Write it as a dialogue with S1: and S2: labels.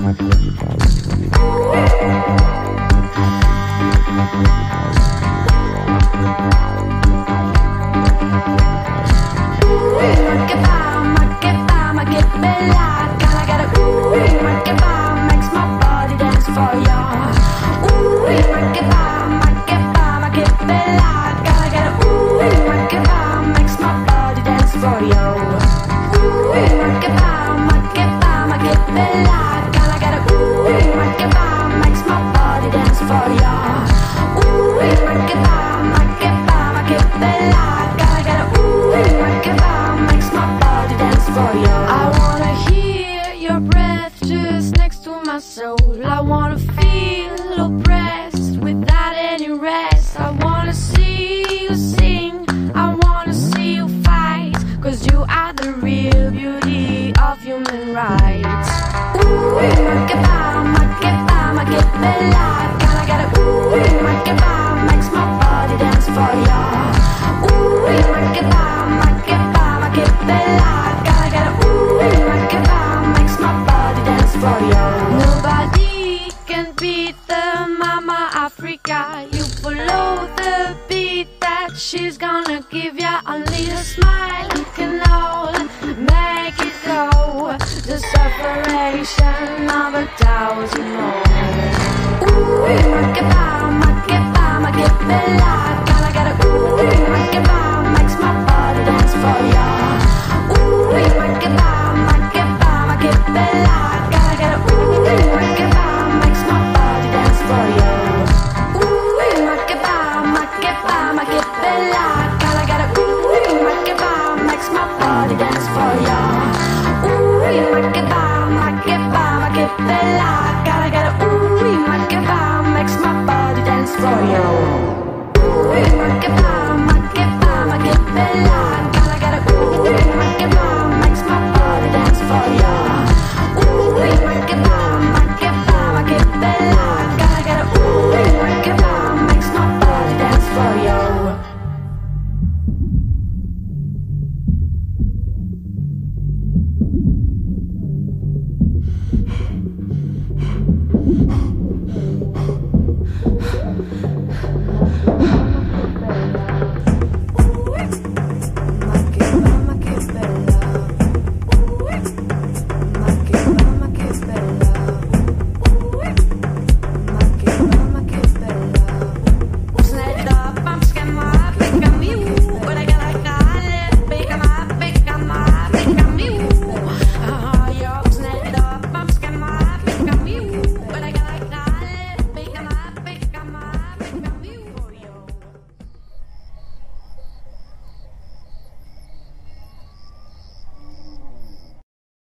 S1: I wanna feel oppressed without any rest. I wanna see you sing, I wanna see you fight, 'cause you are the real beauty of human rights. Ooh, make it bella. Gotta get it, ooh, makes my body dance for ya. Ooh, make it bella. Gotta get it, ooh, makes my body dance for ya. Nobody can beat the Mama Africa. You follow the beat that she's gonna give ya. Only a smile can all make it go. The separation of 1,000 more. Ooh, make it bella. Gotta get it, ooh, makes my body dance for ya. Ooh, make it bella. Gotta get it, ooh, makes my body dance for ya. Ooh, make it bella. Gotta get it, ooh, makes my body dance for ya. Ooh, make it bella.